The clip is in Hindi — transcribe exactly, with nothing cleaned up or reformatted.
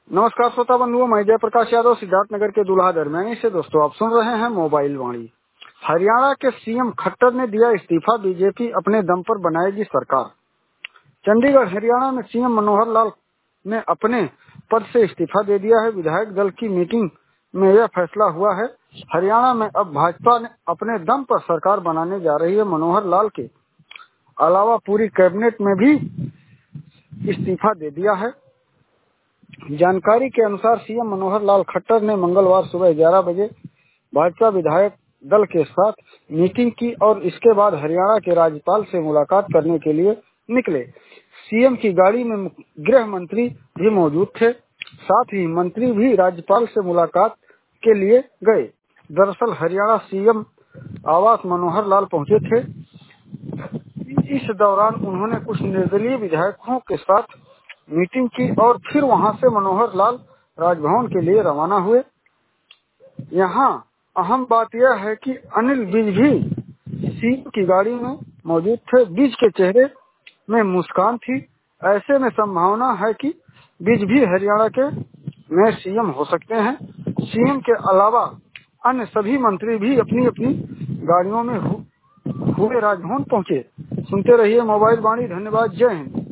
नमस्कार श्रोता बंधुओं, मैं जयप्रकाश यादव सिद्धार्थनगर के दूल्हा दरमियानी से। दोस्तों, आप सुन रहे हैं मोबाइल वाणी। हरियाणा के सीएम खट्टर ने दिया इस्तीफा, बीजेपी अपने दम पर बनाएगी सरकार। चंडीगढ़ हरियाणा में सीएम मनोहर लाल ने अपने पद से इस्तीफा दे दिया है। विधायक दल की मीटिंग में यह फैसला हुआ है। हरियाणा में अब भाजपा ने अपने दम पर सरकार बनाने जा रही है। मनोहर लाल के अलावा पूरी कैबिनेट में भी इस्तीफा दे दिया है। जानकारी के अनुसार सीएम मनोहर लाल खट्टर ने मंगलवार सुबह ग्यारह बजे भाजपा विधायक दल के साथ मीटिंग की और इसके बाद हरियाणा के राज्यपाल से मुलाकात करने के लिए निकले। सीएम की गाड़ी में गृह मंत्री भी मौजूद थे। साथ ही मंत्री भी राज्यपाल से मुलाकात के लिए गए। दरअसल हरियाणा सीएम आवास मनोहर लाल पहुंचे थे। इस दौरान उन्होंने कुछ निर्दलीय विधायकों के साथ मीटिंग की और फिर वहां से मनोहर लाल राजभवन के लिए रवाना हुए। यहाँ अहम बात यह है कि अनिल विज भी सीएम की गाड़ी में मौजूद थे। विज के चेहरे में मुस्कान थी। ऐसे में संभावना है कि विज भी हरियाणा के नए सीएम हो सकते हैं। सीएम के अलावा अन्य सभी मंत्री भी अपनी अपनी गाड़ियों में हु, हुए राजभवन पहुंचे। सुनते रहिए मोबाइल वाणी। धन्यवाद। जय हिंद।